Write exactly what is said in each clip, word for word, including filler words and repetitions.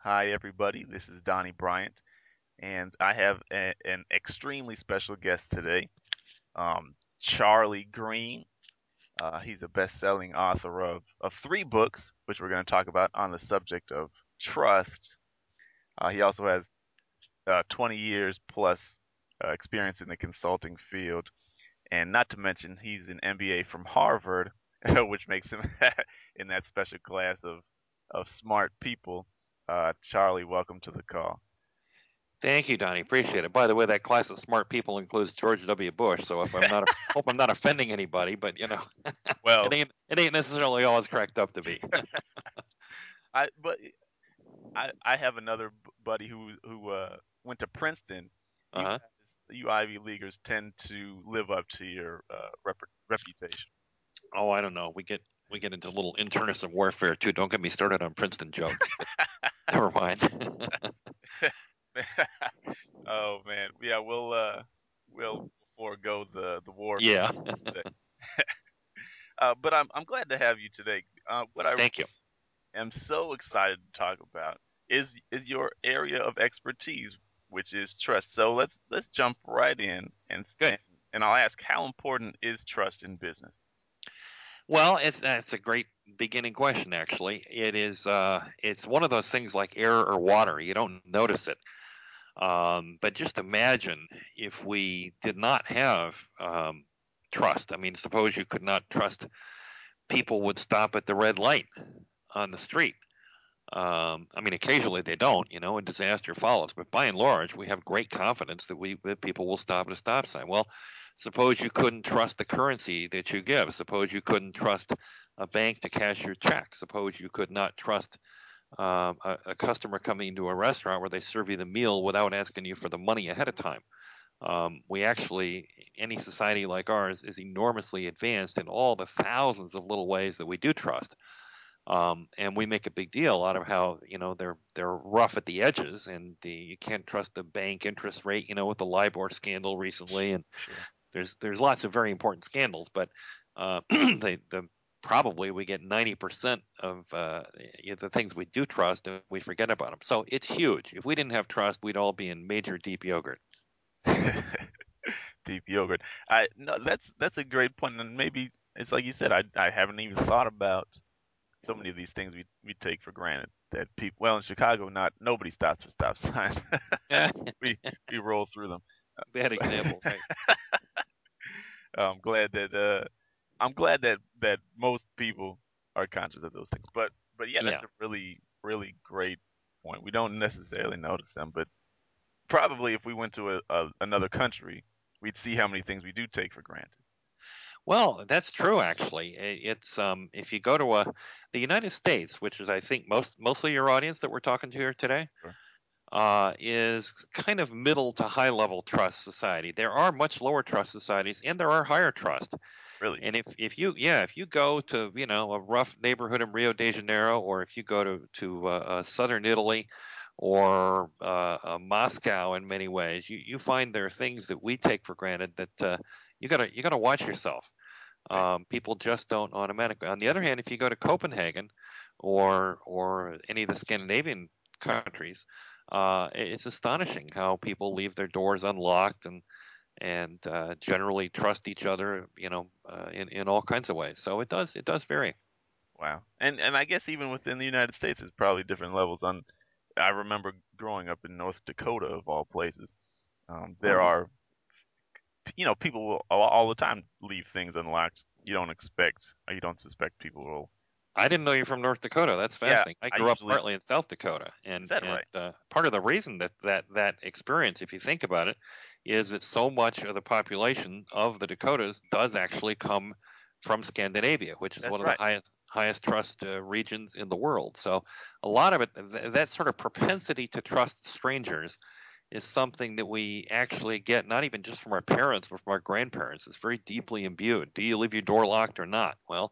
Hi, everybody. This is Donnie Bryant, and I have a, an extremely special guest today, um, Charlie Green. Uh, he's a best-selling author of, of three books, which we're going to talk about on the subject of trust. Uh, he also has uh, twenty years plus uh, experience in the consulting field, and not to mention he's an M B A from Harvard, which makes him in that special class of of smart people. Uh, Charlie, welcome to the call. Thank you, Donnie. Appreciate it. By the way, that class of smart people includes George W. Bush. So if I'm not, hope I'm not offending anybody, but you know, it Well, ain't it ain't necessarily all it's cracked up to be. I but I I have another b- buddy who who uh went to Princeton. Uh You huh. guys, you Ivy Leaguers tend to live up to your uh, rep reputation. Oh, I don't know. We get we get into little internecine warfare too. Don't get me started on Princeton jokes. But never mind. Oh man, yeah, we'll uh we'll forego the the warfare Yeah. today. Uh, but I'm I'm glad to have you today. Uh, what I Thank you. am so excited to talk about is is your area of expertise, which is trust. So let's let's jump right in and Good. and, and I'll ask, how important is trust in business? Well, it's that's a great beginning question. Actually, it is. Uh, it's one of those things like air or water. You don't notice it. Um, but just imagine if we did not have um, trust. I mean, suppose you could not trust people would stop at the red light on the street. Um, I mean, occasionally they don't, you know, and disaster follows. But by and large, we have great confidence that we that people will stop at a stop sign. Well, suppose you couldn't trust the currency that you give. Suppose you couldn't trust a bank to cash your check. Suppose you could not trust um, a, a customer coming into a restaurant where they serve you the meal without asking you for the money ahead of time. Um, we actually, any society like ours is enormously advanced in all the thousands of little ways that we do trust. Um, and we make a big deal out of how you know they're they're rough at the edges, and the, you can't trust the bank interest rate. You know, with the LIBOR scandal recently, and Sure. there's there's lots of very important scandals, but uh, the the probably we get ninety percent of uh, the things we do trust and we forget about them. So it's huge. If we didn't have trust, we'd all be in major deep yogurt. Deep yogurt. I no, that's that's a great point, and maybe it's like you said. I I haven't even thought about so many of these things we we take for granted. That people, well, in Chicago, not nobody stops for stop signs. we we roll through them. Bad example, right? I'm glad that uh, I'm glad that that most people are conscious of those things. But but yeah, Yeah. that's a really really great point. We don't necessarily notice them, but probably if we went to a, a another country, we'd see how many things we do take for granted. Well, that's true actually. I- It's um if you go to a the United States, which is I think most mostly your audience that we're talking to here today, Sure. uh, is kind of middle to high level trust society. There are much lower trust societies, and there are higher trust. Really? And if if you yeah if you go to you know a rough neighborhood in Rio de Janeiro, or if you go to to uh, uh, southern Italy, or uh, uh, Moscow, in many ways, you you find there are things that we take for granted that uh, you gotta you gotta watch yourself. Right. Um, people just don't automatically. On the other hand, if you go to Copenhagen or or any of the Scandinavian countries, uh, it's astonishing how people leave their doors unlocked and and uh, generally trust each other, you know, uh, in in all kinds of ways. So it does it does vary. Wow. And and I guess even within the United States, it's probably different levels. On I remember growing up in North Dakota, of all places. Um, there are, you know, people will all, all the time leave things unlocked. You don't expect, or you don't suspect people will. I didn't know you're from North Dakota. That's Yeah, fascinating. I I grew up usually. partly in South Dakota, Is and that and right? uh, part of the reason that that that experience, if you think about it, is that so much of the population of the Dakotas does actually come from Scandinavia, which is one That's of the right. highest highest trust uh, regions in the world. So a lot of it, th- that sort of propensity to trust strangers, is something that we actually get not even just from our parents, but from our grandparents. It's very deeply imbued. Do you leave your door locked or not? Well,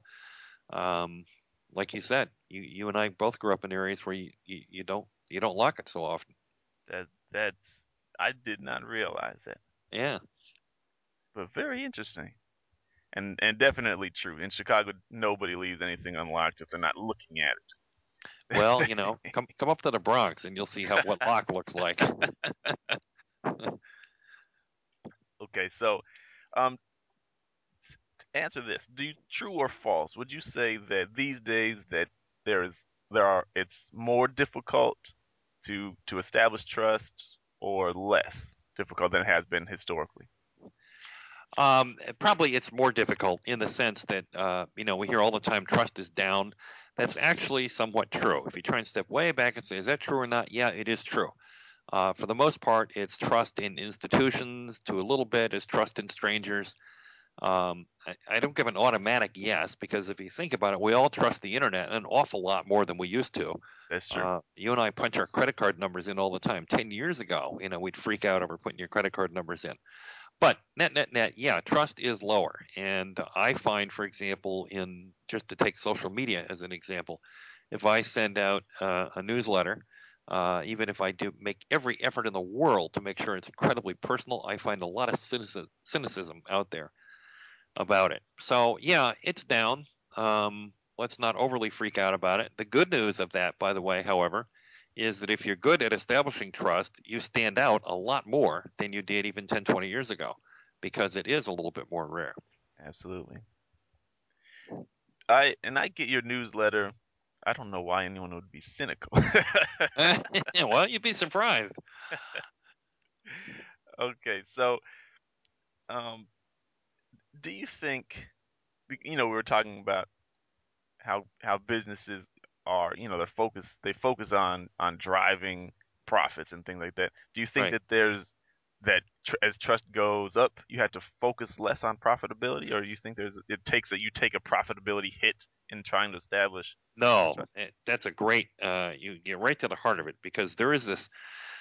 um, like you said, you you and I both grew up in areas where you, you, you don't you don't lock it so often. That that's I did not realize that, Yeah. but very interesting. And and definitely true. In Chicago, nobody leaves anything unlocked if they're not looking at it. Well, you know, come come up to the Bronx and you'll see how what Locke looks like. Okay, so um, to answer this, do you, true or false? Would you say that these days that there is there are it's more difficult to to establish trust or less difficult than it has been historically? Um, probably it's more difficult in the sense that uh, you know we hear all the time trust is down. That's actually somewhat true. If you try and step way back and say, is that true or not? Yeah, it is true. Uh, for the most part, it's trust in institutions. To a little bit, is trust in strangers. Um, I, I don't give an automatic yes because if you think about it, we all trust the internet an awful lot more than we used to. That's true. Uh, you and I punch our credit card numbers in all the time. Ten years ago, you know, we'd freak out over putting your credit card numbers in. But net, net, net, yeah, trust is lower. And I find, for example, in just to take social media as an example, if I send out uh, a newsletter, uh, even if I do make every effort in the world to make sure it's incredibly personal, I find a lot of cynicism, cynicism out there about it. So, yeah, it's down. Um, let's not overly freak out about it. The good news of that, by the way, however, is that if you're good at establishing trust, you stand out a lot more than you did even ten, twenty years ago because it is a little bit more rare. Absolutely. I and I get your newsletter. I don't know why anyone would be cynical. Well, you'd be surprised. Okay, so um, do you think you know we were talking about how how businesses are, you know, they're focused they focus on on driving profits and things like that. Do you think Right. that there's that tr as trust goes up, you have to focus less on profitability, or do you think there's it takes that you take a profitability hit in trying to establish No, trust? eh, that's a great, uh, you get right to the heart of it because there is this,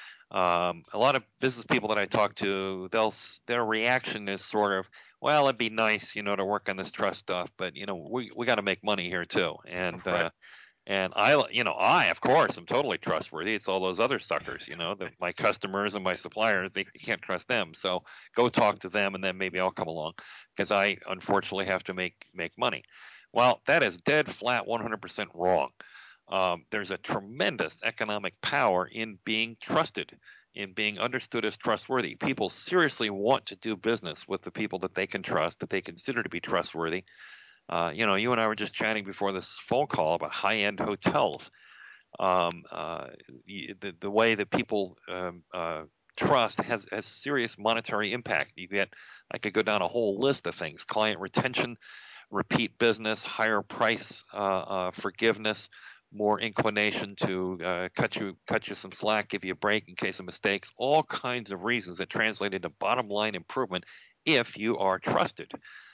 um, a lot of business people that I talk to, they'll, s- their reaction is sort of, well, it'd be nice, you know, to work on this trust stuff, but you know, we, we got to make money here too. And, Right. uh, and I, you know, I, of course, am totally trustworthy. It's all those other suckers, you know, the, my customers and my suppliers, they, you can't trust them. So go talk to them and then maybe I'll come along because I unfortunately have to make, make money. Well, that is dead flat one hundred percent wrong. Um, there's a tremendous economic power in being trusted, in being understood as trustworthy. People seriously want to do business with the people that they can trust, that they consider to be trustworthy. Uh, you know, you and I were just chatting before this phone call about high-end hotels. Um, uh, the the way that people um, uh, trust has has serious monetary impact. You get, I could go down a whole list of things: client retention, repeat business, higher price, uh, uh, forgiveness, more inclination to uh, cut you cut you some slack, give you a break in case of mistakes. All kinds of reasons that translate into bottom line improvement if you are trusted.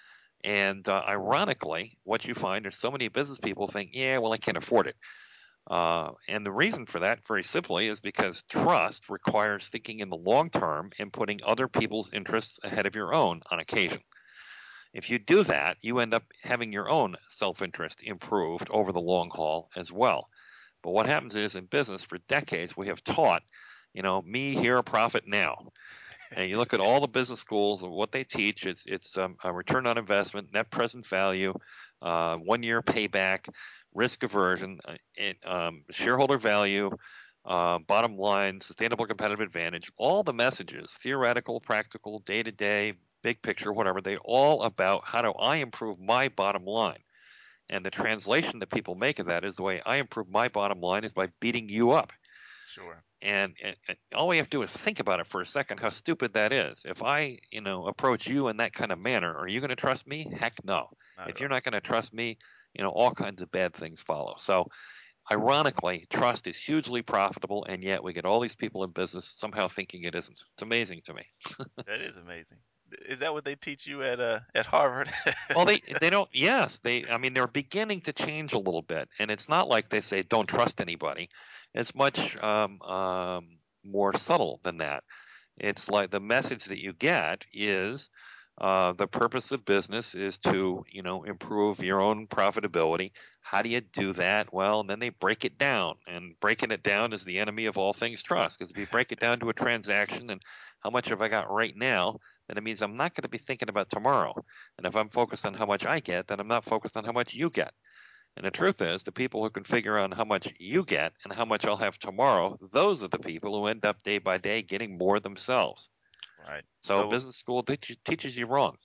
And uh, ironically, what you find is so many business people think, yeah, well, I can't afford it. Uh, and the reason for that, very simply, is because trust requires thinking in the long term and putting other people's interests ahead of your own on occasion. If you do that, you end up having your own self interest improved over the long haul as well. But what happens is in business for decades, we have taught, you know, me here, profit now. And you look at all the business schools and what they teach, it's it's um, a return on investment, net present value, uh, one year payback, risk aversion, uh, and, um, shareholder value, uh, bottom line, sustainable competitive advantage. All the messages, theoretical, practical, day to day, big picture, whatever, they all about how do I improve my bottom line. And the translation that people make of that is the way I improve my bottom line is by beating you up. Sure. And, and, and all we have to do is think about it for a second how stupid that is. If I, you know, approach you in that kind of manner, are you going to trust me? Heck no. Not at If you're all. not going to trust me, you know, all kinds of bad things follow. So, ironically, trust is hugely profitable, and yet we get all these people in business somehow thinking it isn't. It's amazing to me. That is amazing. Is that what they teach you at uh at Harvard? Well, they they don't. Yes, they. I mean, they're beginning to change a little bit, and it's not like they say don't trust anybody. It's much um, um, more subtle than that. It's like the message that you get is uh, the purpose of business is to, you know, improve your own profitability. How do you do that? Well, and then they break it down, and breaking it down is the enemy of all things trust. Because if you break it down to a transaction and how much have I got right now, then it means I'm not going to be thinking about tomorrow. And if I'm focused on how much I get, then I'm not focused on how much you get. And the truth is, the people who can figure out how much you get and how much I'll have tomorrow, those are the people who end up day by day getting more themselves. Right. So So, business school teach, teaches you wrong.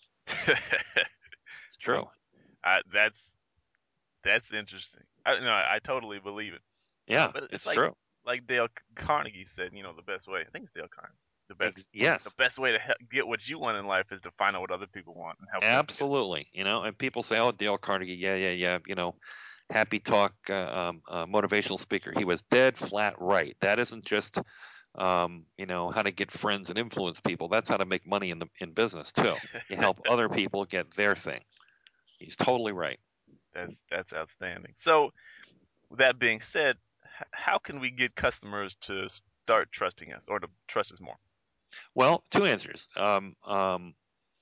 It's so true. I, that's that's interesting. I, no, I, I totally believe it. Uh, Yeah, but it's it's like true. like Dale Carnegie said, you know, the best way. I think it's Dale Carnegie. The best Ex- the yes, best way to he- get what you want in life is to find out what other people want and help them get it. absolutely. You know, and people say, "Oh, Dale Carnegie, yeah, yeah, yeah." You know, happy talk, uh, um, uh, motivational speaker. He was dead flat right. That isn't just, um, you know, how to get friends and influence people. That's how to make money in the in business too. You help other people get their thing. He's totally right. That's that's outstanding. So, with that being said, h- how can we get customers to start trusting us or to trust us more? Well, two answers. Um, um,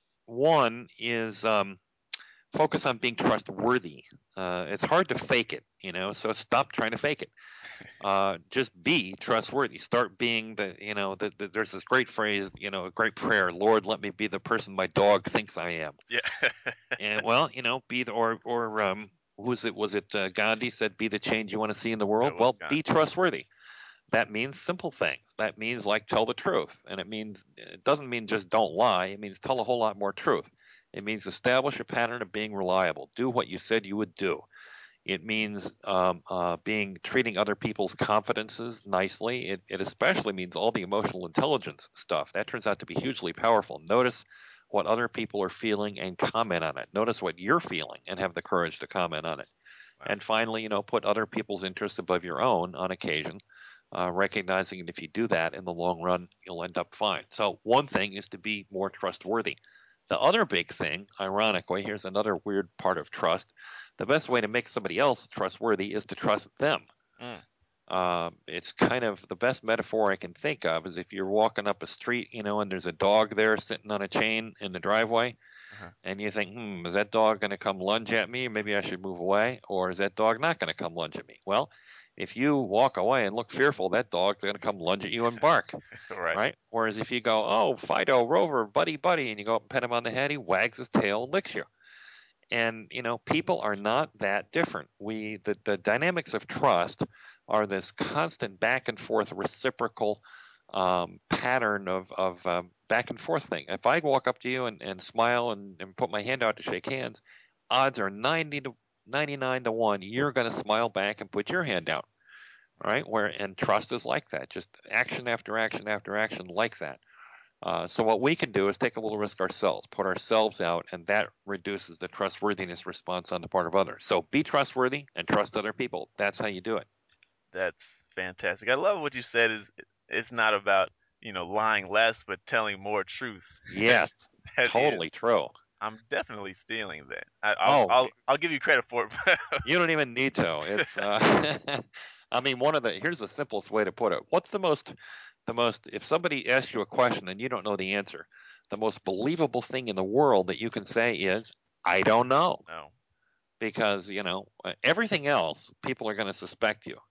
one is um, focus on being trustworthy. Uh, it's hard to fake it, you know, so stop trying to fake it. Uh, just be trustworthy. Start being the, you know, the, the, there's this great phrase, you know, a great prayer, Lord, let me be the person my dog thinks I am. Yeah. And well, you know, be the, or, or, um, who's it, was it uh, Gandhi said, be the change you want to see in the That world? was Well, be Gandhi. trustworthy. That means simple things. That means like tell the truth. And it means, it doesn't mean just don't lie. It means tell a whole lot more truth. It means establish a pattern of being reliable. Do what you said you would do. It means um, uh, being treating other people's confidences nicely. It, it especially means all the emotional intelligence stuff. That turns out to be hugely powerful. Notice what other people are feeling and comment on it. Notice what you're feeling and have the courage to comment on it. Wow. And finally, you know, put other people's interests above your own on occasion, uh, recognizing that if you do that in the long run, you'll end up fine. So one thing is to be more trustworthy. The other big thing, ironically, here's another weird part of trust. The best way to make somebody else trustworthy is to trust them. Mm. Um, it's kind of the best metaphor I can think of is if you're walking up a street, you know, and there's a dog there sitting on a chain in the driveway, Uh-huh. and you think, hmm, is that dog going to come lunge at me? Maybe I should move away. Or is that dog not going to come lunge at me? Well, if you walk away and look fearful, that dog's going to come lunge at you and bark, Right. right? Whereas if you go, oh, Fido, Rover, buddy, buddy, and you go up and pet him on the head, he wags his tail and licks you. And, you know, people are not that different. We, the, the dynamics of trust are this constant back and forth reciprocal um, pattern of, of um, back and forth thing. If I walk up to you and, and smile and, and put my hand out to shake hands, odds are ninety to ninety-nine to one, you're going to smile back and put your hand out, right? Where, and trust is like that, just action after action after action like that. Uh, so what we can do is take a little risk ourselves, put ourselves out, and that reduces the trustworthiness response on the part of others. So be trustworthy and trust other people. That's how you do it. That's fantastic. I love what you said. Is it's not about you know lying less, but telling more truth. Yes, That is. totally true. I'm definitely stealing that. I, I'll Oh, I'll I'll give you credit for it. you don't even need to. It's, uh, I mean, one of the here's the simplest way to put it. What's the most, the most? If somebody asks you a question and you don't know the answer, the most believable thing in the world that you can say is, "I don't know," No. because you know everything else, people are going to suspect you.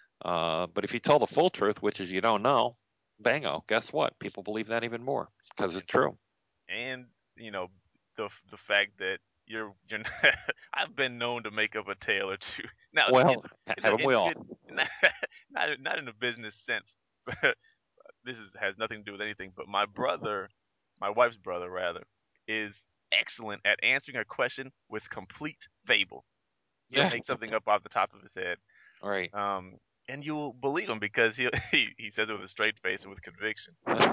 Uh, but if you tell the full truth, which is you don't know, bango, guess what? People believe that even more because it's And true. and you know the the fact that you're you're not, I've been known to make up a tale or two. Now in Well, in a, haven't in we a all? good not not not in a business sense. But this is has nothing to do with anything. But my brother, my wife's brother rather, is excellent at answering a question with complete fable. He'll Yeah. make something up off the top of his head. All right. Um, and you'll believe him because he he he says it with a straight face and with conviction.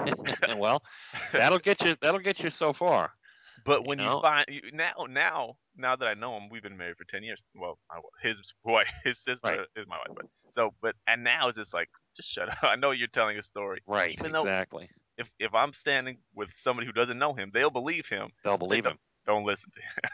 Well, that'll get you. That'll get you so far. But You when you know. find you, now now now that I know him, we've been married for ten years. Well, my, his wife, his Right. sister is my wife, but so but and now it's just like just shut up. I know you're telling a story, Right. even though Exactly. if if I'm standing with somebody who doesn't know him, they'll believe him. They'll I'll say believe don't him. don't listen to him.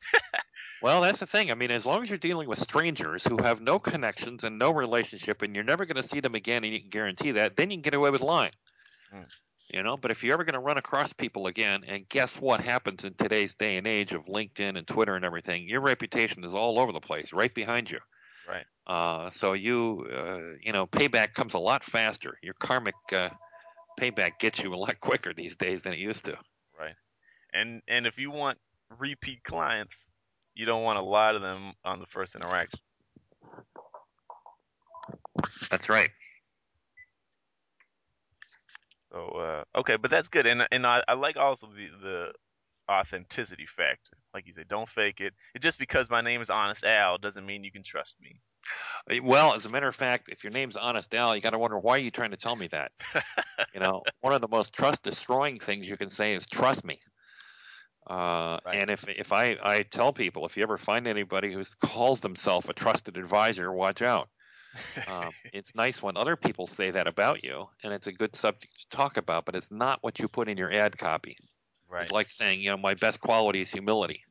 Well, that's the thing. I mean, as long as you're dealing with strangers who have no connections and no relationship, and you're never going to see them again, and you can guarantee that, then you can get away with lying. Mm, You know, but if you're ever going to run across people again, and guess what happens in today's day and age of LinkedIn and Twitter and everything, your reputation is all over the place, right behind you. right, Uh, so you, uh, you know, payback comes a lot faster. Your karmic uh, payback gets you a lot quicker these days than it used to. right. And and if you want repeat clients, you don't want to lie to them on the first interaction. That's right. So uh, okay, but that's good, and and I, I like also the the authenticity factor. Like you said, don't fake it. It just because my name is Honest Al doesn't mean you can trust me. Well, as a matter of fact, if your name's Honest Al, you got to wonder why are you trying to tell me that? You know, one of the most trust destroying things you can say is trust me. Uh, Right. and if if I, I tell people, if you ever find anybody who calls themselves a trusted advisor, watch out. Um, it's nice when other people say that about you, and it's a good subject to talk about, but it's not what you put in your ad copy. It's Right. like saying, you know, my best quality is humility.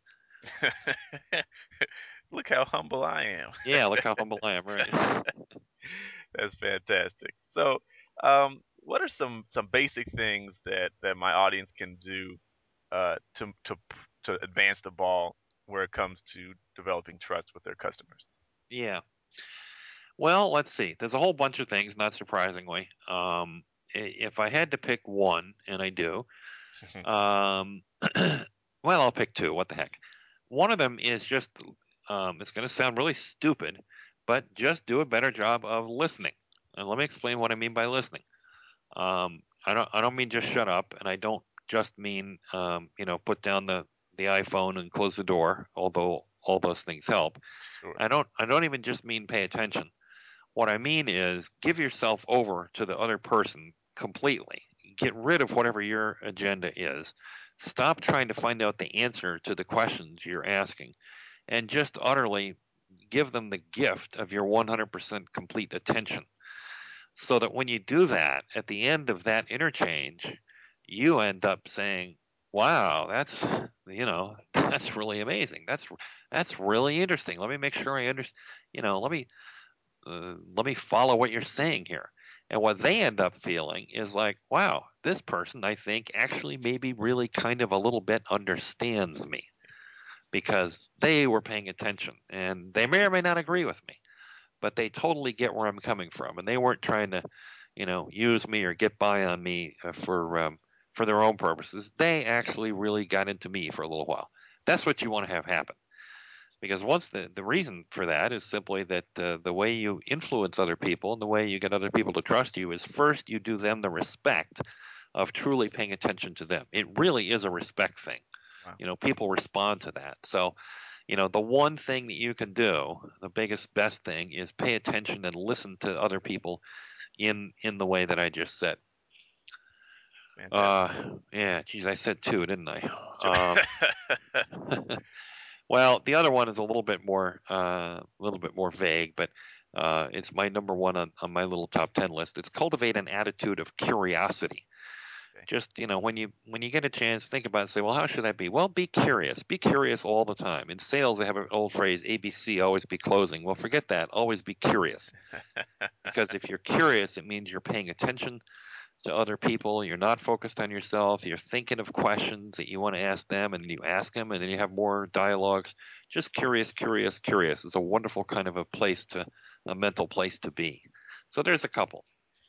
Look how humble I am. Yeah, look how humble I am, right? That's fantastic. So, um, what are some some basic things that that my audience can do uh, to to to advance the ball where it comes to developing trust with their customers? Yeah. Well, let's see. There's a whole bunch of things, not surprisingly. Um, if I had to pick one, and I do, um, well, I'll pick two. What the heck? One of them is just, um, it's going to sound really stupid, but just do a better job of listening. And let me explain what I mean by listening. Um, I don't, I don't mean just shut up, and I don't just mean, um, you know, put down the the iPhone and close the door. Although all those things help. Sure. I don't, I don't even just mean pay attention. What I mean is give yourself over to the other person completely. Get rid of whatever your agenda is. Stop trying to find out the answer to the questions you're asking and just utterly give them the gift of your one hundred percent complete attention. So that when you do that, at the end of that interchange, you end up saying, "Wow, that's you know that's really amazing. That's that's really interesting. Let me make sure I understand. You know, let me uh, let me follow what you're saying here." And what they end up feeling is like, wow, this person, I think, actually maybe really kind of a little bit understands me because they were paying attention and they may or may not agree with me, but they totally get where I'm coming from. And they weren't trying to, you know, use me or get by on me uh, for, um, for their own purposes. They actually really got into me for a little while. That's what you want to have happen. Because once the, the reason for that is simply that uh, the way you influence other people and the way you get other people to trust you is first you do them the respect of truly paying attention to them. It really is a respect thing. Wow. You know, people respond to that. So, you know, the one thing that you can do, the biggest, best thing is pay attention and listen to other people in in the way that I just said. Fantastic. Uh, yeah, geez, I said two, didn't I? Sure. Um, Well, the other one is a little bit more, uh, a little bit more vague, but uh, it's my number one on, on my little top ten list. It's cultivate an attitude of curiosity. Okay. Just you know, when you when you get a chance, think about it and say, well, how should that be? Well, be curious. Be curious all the time. In sales, they have an old phrase, A B C, always be closing. Well, forget that. Always be curious. Because if you're curious, it means you're paying attention to other people. You're not focused on yourself. You're thinking of questions that you want to ask them, and you ask them, and then you have more dialogues. Just curious, curious, curious. It's a wonderful kind of a place to, a mental place to be. So there's a couple.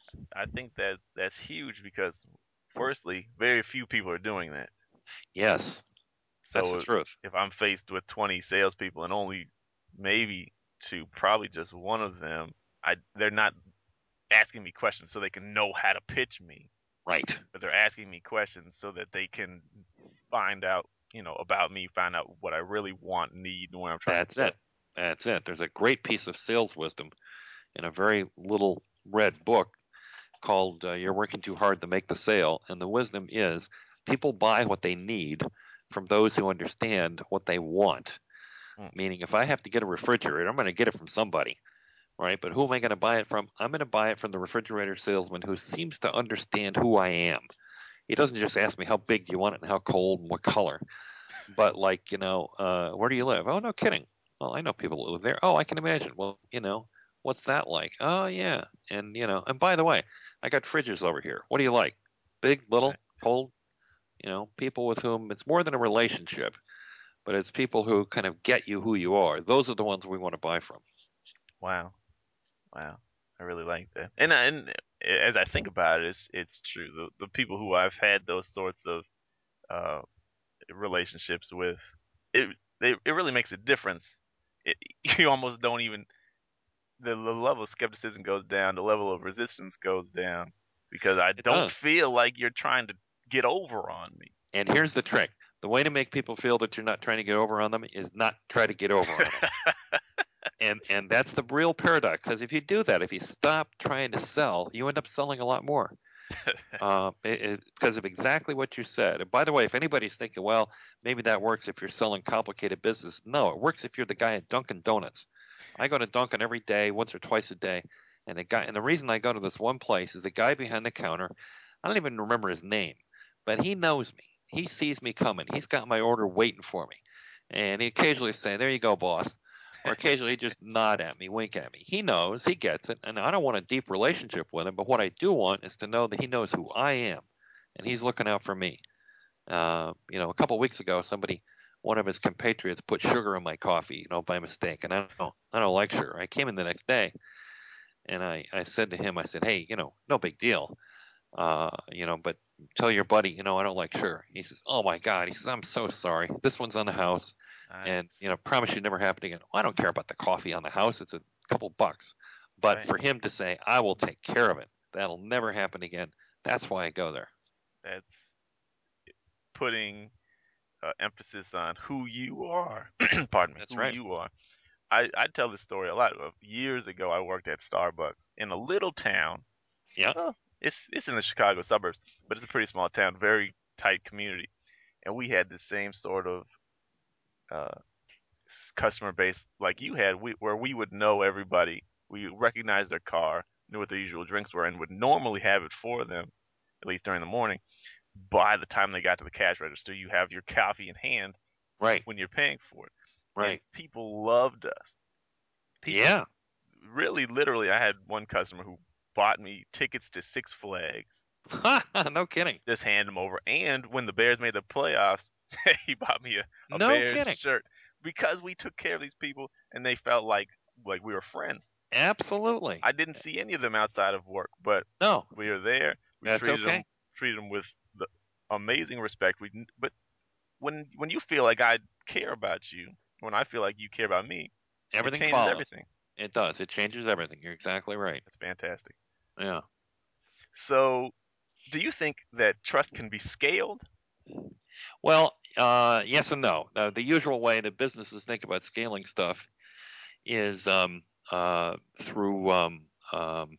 I think that that's huge because, firstly, very few people are doing that. Yes, that's the So truth. if I'm faced with twenty salespeople and only maybe two, probably just one of them, I they're not asking me questions so they can know how to pitch me, Right. but they're asking me questions so that they can find out, you know, about me, find out what I really want, need, and where I'm trying to That's go. it. That's it. There's a great piece of sales wisdom in a very little red book called uh, You're Working Too Hard to Make the Sale. And the wisdom is people buy what they need from those who understand what they want. Mm. Meaning, if I have to get a refrigerator, I'm going to get it from somebody, right? But who am I going to buy it from? I'm going to buy it from the refrigerator salesman who seems to understand who I am. He doesn't just ask me how big do you want it and how cold and what color, but like, you know, uh, where do you live? Oh, no kidding. Well, I know people that live there. Oh, I can imagine. Well, you know, what's that like? Oh, yeah. And, you know, and by the way, I got fridges over here. What do you like? Big, little, Right. cold? You know, people with whom it's more than a relationship, but it's people who kind of get you who you are. Those are the ones we want to buy from. Wow. Wow. I really like that. And and as I think about it, it's it's true. The the people who I've had those sorts of uh relationships with, it they, it really makes a difference. It, you almost don't even the, the level of skepticism goes down, the level of resistance goes down because I It don't does. feel like you're trying to get over on me. And here's the trick: the way to make people feel that you're not trying to get over on them is not try to get over on them. and and that's the real paradox. Because if you do that, if you stop trying to sell, you end up selling a lot more. Uh, it, it, because of exactly what you said. And by the way, if anybody's thinking, well, maybe that works if you're selling complicated business. No, it works if you're the guy at Dunkin' Donuts. I go to Dunkin' every day, once or twice a day, and the guy, and the reason I go to this one place is the guy behind the counter. I don't even remember his name, but he knows me. He sees me coming. He's got my order waiting for me, and he occasionally say, "There you go, boss." Or occasionally just nod at me, wink at me. He knows, he gets it, and I don't want a deep relationship with him, but what I do want is to know that he knows who I am, and he's looking out for me. Uh, you know, a couple of weeks ago, somebody, one of his compatriots, put sugar in my coffee, you know, by mistake, and I don't, I don't like sugar. I came in the next day, and I, I said to him, I said, hey, you know, no big deal, uh, you know, but tell your buddy, you know, I don't like sugar. He says, oh my God. He says, I'm so sorry. This one's on the house. Nice. And, you know, promise you never happen again. Well, I don't care about the coffee on the house. It's a couple bucks. But Right. for him to say, I will take care of it, that'll never happen again. That's why I go there. That's putting uh, emphasis on who you are. Pardon me, That's who right. you are. I, I tell this story a lot. Of years ago, I worked at Starbucks in a little town. Yeah. Well, it's it's in the Chicago suburbs, but it's a pretty small town, very tight community, and we had the same sort of uh, customer base like you had, we, where we would know everybody. We recognized their car, knew what their usual drinks were, and would normally have it for them, at least during the morning. By the time they got to the cash register, you have your coffee in hand Right. when you're paying for it. And Right. people loved us. People Yeah. really, literally, I had one customer who bought me tickets to Six Flags. No kidding. Just hand them over. And when the Bears made the playoffs, he bought me a, a No Bears kidding. shirt because we took care of these people and they felt like like we were friends. Absolutely. I didn't see any of them outside of work, but No, we were there. We that's treated them okay. treated them with the amazing respect. We but when when you feel like I care about you, when I feel like you care about me, it Everything changes follows. everything. It does. It changes everything. You're exactly right. It's fantastic. Yeah. So, do you think that trust can be scaled? Well, uh, yes and no. Uh, the usual way that businesses think about scaling stuff is um, uh, through um, um,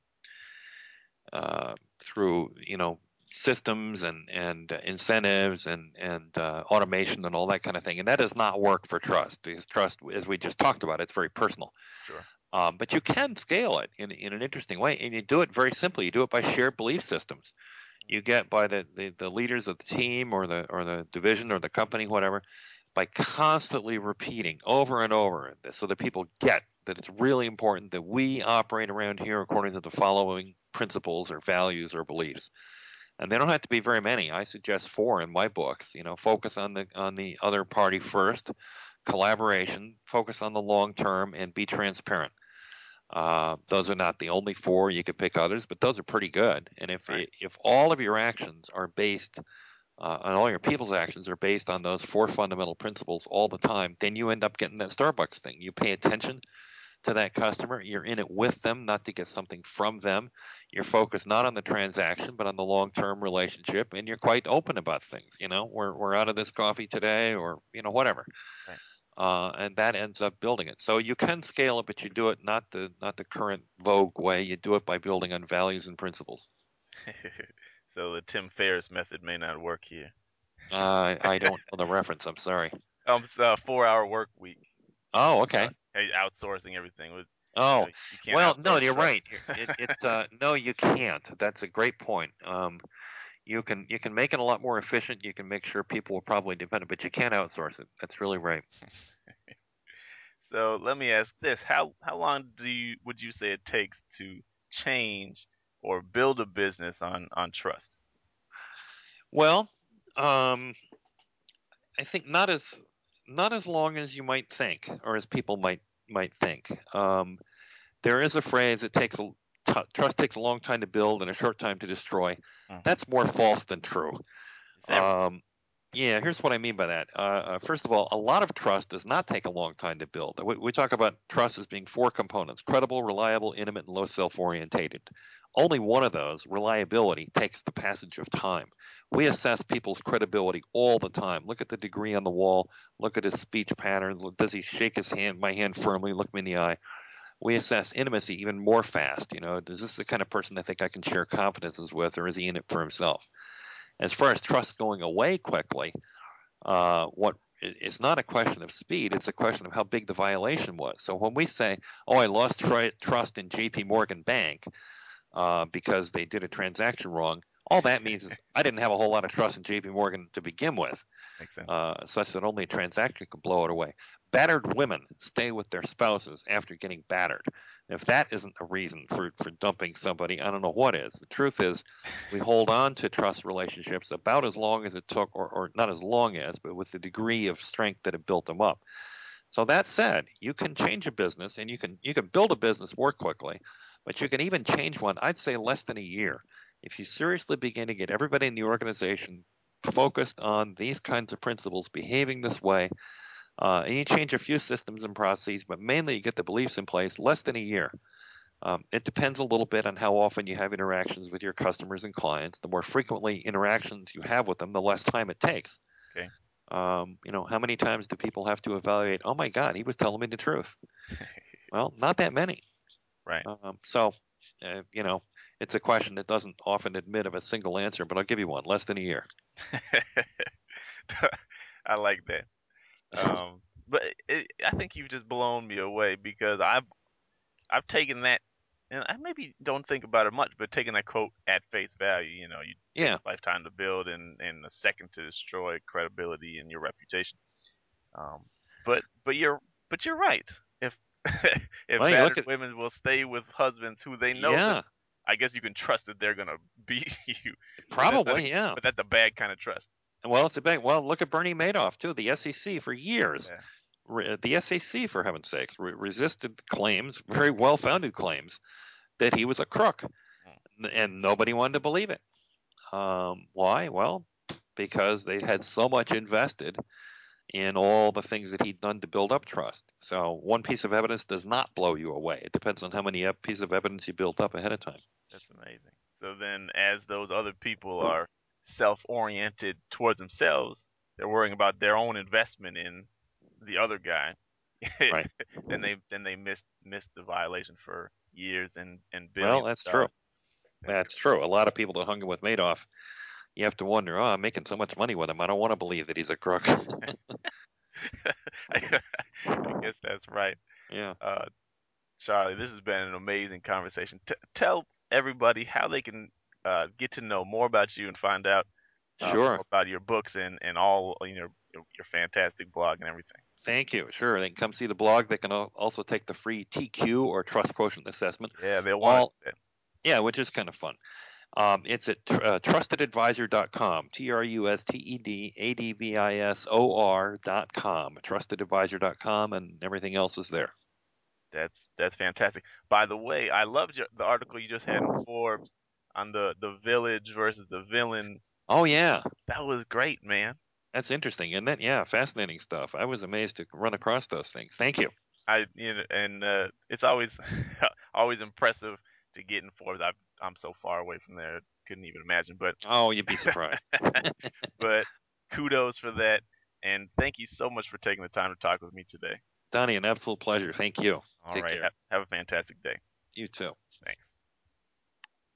uh, through you know systems and and uh, incentives and and uh, automation and all that kind of thing. And that does not work for trust because trust, as we just talked about, it's very personal. Sure. Um, but you can scale it in in an interesting way, and you do it very simply. You do it by shared belief systems. You get by the, the, the leaders of the team or the or the division or the company, whatever, by constantly repeating over and over so that people get that it's really important that we operate around here according to the following principles or values or beliefs. And they don't have to be very many. I suggest four in my books. You know, focus on the on the other party first, collaboration, focus on the long term, and be transparent. Uh, those are not the only four. You could pick others, but those are pretty good. And if Right. if all of your actions are based uh, and all your people's actions are based on those four fundamental principles all the time, then you end up getting that Starbucks thing. You pay attention to that customer. You're in it with them, not to get something from them. You're focused not on the transaction, but on the long-term relationship, and you're quite open about things. You know, we're we're out of this coffee today, or you know, whatever. Right. Uh, and that ends up building it. So you can scale it, but you do it not the not the current vogue way. You do it by building on values and principles. So the Tim Ferriss method may not work here. Uh, I don't know the reference. I'm sorry. Um, it's a four-hour work week. Oh, Uh, okay. hey, outsourcing everything. With you know, Oh, you can't well, no, outsource you're trust. right. It, it, uh, no, you can't. That's a great point. Um, you can you can make it a lot more efficient. You can make sure people will probably depend, but you can't outsource it. That's really right. So let me ask this: how how long do you would you say it takes to change or build a business on on trust? Well, um, I think not as not as long as you might think, or as people might might think. Um, there is a phrase: "It takes a t- trust takes a long time to build and a short time to destroy." Hmm. That's more false than true. Is that right? Um, Yeah, here's what I mean by that. Uh, uh, first of all, a lot of trust does not take a long time to build. We, we talk about trust as being four components: credible, reliable, intimate, and low self orientated. Only one of those, reliability, takes the passage of time. We assess people's credibility all the time. Look at the degree on the wall. Look at his speech patterns. Look, does he shake his hand, my hand firmly? Look me in the eye. We assess intimacy even more fast. You know, is this the kind of person I think I can share confidences with, or is he in it for himself? As far as trust going away quickly, uh, what it's not a question of speed; it's a question of how big the violation was. So when we say, "Oh, I lost tr- trust in J P Morgan Bank uh, because they did a transaction wrong," all that means is I didn't have a whole lot of trust in J P Morgan to begin with, Makes sense. uh, such that only a transaction could blow it away. Battered women stay with their spouses after getting battered. If that isn't a reason for, for dumping somebody, I don't know what is. The truth is, we hold on to trust relationships about as long as it took, or, or not as long as, but with the degree of strength that it built them up. So that said, you can change a business and you can you can build a business more quickly, but you can even change one, I'd say less than a year. If you seriously begin to get everybody in the organization focused on these kinds of principles, behaving this way, uh, and you change a few systems and processes, but mainly you get the beliefs in place, less than a year. Um, it depends a little bit on how often you have interactions with your customers and clients. The more frequently interactions you have with them, the less time it takes. Okay. Um, you know, how many times do people have to evaluate? Oh my God, he was telling me the truth. Well, not that many. Right. Um, so, uh, you know, it's a question that doesn't often admit of a single answer, but I'll give you one: less than a year. I like that. Um, but it, I think you've just blown me away because I've I've taken that, and I maybe don't think about it much, but taking that quote at face value, you know, you take Yeah. a lifetime to build and, and a second to destroy credibility and your reputation. Um, but but you're but you're right. If if Well, you look battered at women will stay with husbands who they know that, yeah, I guess you can trust that they're gonna beat you. But that's not a probably yeah. but that's a bad kind of trust. Well, it's a big. Well, look at Bernie Madoff too. The S E C for years, Yeah. re, the S E C for heaven's sakes, re, resisted claims, very well-founded claims, that he was a crook, Mm. and nobody wanted to believe it. Um, why? Well, because they had so much invested in all the things that he'd done to build up trust. So one piece of evidence does not blow you away. It depends on how many pieces of evidence you built up ahead of time. That's amazing. So then, as those other people are self-oriented towards themselves, they're worrying about their own investment in the other guy. Right. then they then they missed missed the violation for years and and Well, billions that's of true. dollars. That's That's true. A lot of people that hung with Madoff, you have to wonder, oh, I'm making so much money with him. I don't want to believe that he's a crook. great. I, I guess that's right. Yeah. Uh, Charlie, this has been an amazing conversation. T- tell everybody how they can uh, get to know more about you and find out uh, Sure. more about your books and, and all you know your, your fantastic blog and everything. Thank you. Sure. They can come see the blog. They can also take the free T Q or trust quotient assessment. Yeah, they'll want All, to do yeah, which is kind of fun. Um, it's at uh, trusted advisor dot com, T R U S T E D A D V I S O R dot com, trusted advisor dot com, and everything else is there. that. That's that's fantastic. By the way, I loved your, the article you just had in Forbes on the the village versus the villain. Oh, yeah. That was great, man. That's interesting, isn't it? Yeah, fascinating stuff. I was amazed to run across those things. Thank you. I you know, and uh, it's always always impressive to get in Forbes. I I'm so far away from there, couldn't even imagine. But Oh, you'd be surprised. but kudos for that, and thank you so much for taking the time to talk with me today. Donnie, an absolute pleasure. Thank you. All Take right, care. have, have a fantastic day. You too.